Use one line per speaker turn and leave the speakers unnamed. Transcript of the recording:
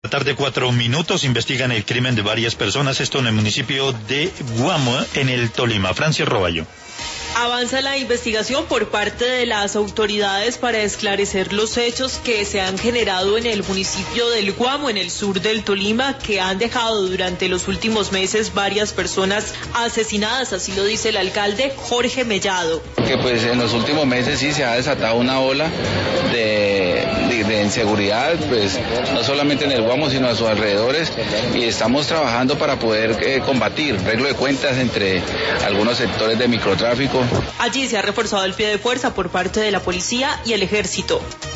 Tarde 4 minutos, investigan el crimen de varias personas, esto en el municipio de Guamo, en el Tolima. Francia Roballo.
Avanza la investigación por parte de las autoridades para esclarecer los hechos que se han generado en el municipio del Guamo, en el sur del Tolima, que han dejado durante los últimos meses varias personas asesinadas, así lo dice el alcalde Jorge Mellado.
Que pues en los últimos meses sí se ha desatado una ola de inseguridad, pues no solamente en el Guamo sino a sus alrededores, y estamos trabajando para poder combatir arreglo de cuentas entre algunos sectores de microtráfico.
Allí se ha reforzado el pie de fuerza por parte de la policía y el ejército.